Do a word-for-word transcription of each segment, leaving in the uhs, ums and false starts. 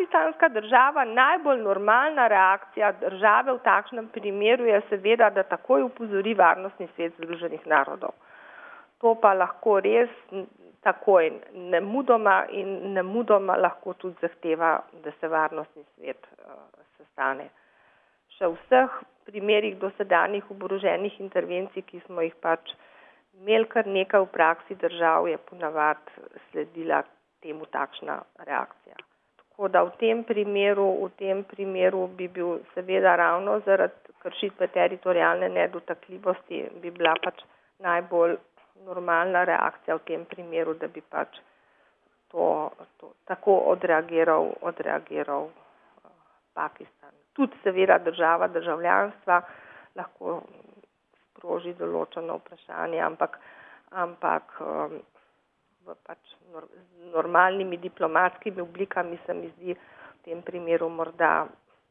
pakistanska država, najbolj normalna reakcija države v takšnem primeru je seveda, da takoj upozori Varnostni svet Združenih narodov. To pa lahko res takoj, nemudoma in nemudoma lahko tudi zahteva, da se Varnostni svet uh, sestane. Še v vseh primerih dosedanjih oboroženih intervencij, ki smo jih pač imeli kar nekaj v praksi držav, je ponavadi sledila temu takšna reakcija. Tako da v tem primeru, v tem primeru bi bil seveda ravno zaradi kršitve teritorialne nedotakljivosti bi bila pač najbolj normalna reakcija v tem primeru, da bi pač to, to tako odreagiral, odreagiral uh, Pakistan. Tudi seveda država državljanstva lahko sproži določeno vprašanje, ampak, ampak um, v pač nor, z normalnimi diplomatskimi oblikami se mi zdi v tem primeru morda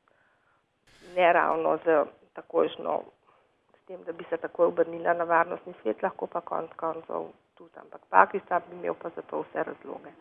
neravno z takojšno tem, da bi se takoj obrnila na Varnostni svet, lahko pa konec koncev tudi, ampak Pakistan bi imel pa za to vse razloge.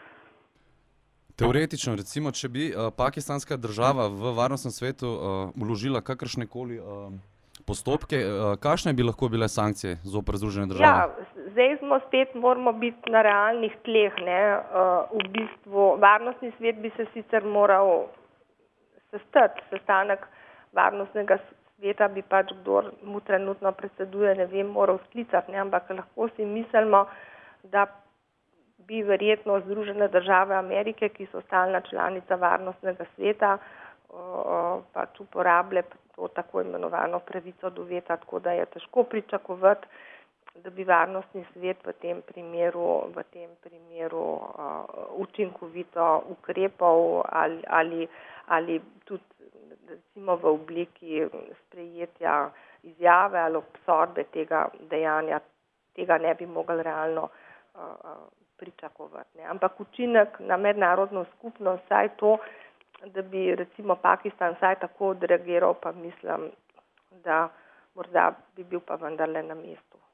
Teoretično, recimo, če bi uh, pakistanska država v Varnostnem svetu uh, vložila kakršnekoli uh, postopke, uh, kakšne bi lahko bile sankcije zoper Združene države? Ja, zdaj smo spet, moramo biti na realnih tleh, ne, uh, v bistvu Varnostni svet bi se sicer moral sestati, sestanek Varnostnega sveta bi pač, kdor mu trenutno predseduje, ne vem, moral sklicati, ne, ampak lahko si mislimo, da bi verjetno Združene države Amerike, ki so stalna članica Varnostnega sveta, o, pač uporabile to tako imenovano pravico do veta, tako da je težko pričakovati, da bi Varnostni svet v tem primeru, v tem primeru uh, učinkovito ukrepal ali, ali, ali tudi recimo v obliki sprejetja izjave ali obsodbe tega dejanja, tega ne bi mogli realno uh, pričakovati. Ne. Ampak učinek na mednarodno skupnost, vsaj to, da bi recimo Pakistan vsaj tako odreagiral, pa mislim, da morda bi bil pa vendarle na mestu.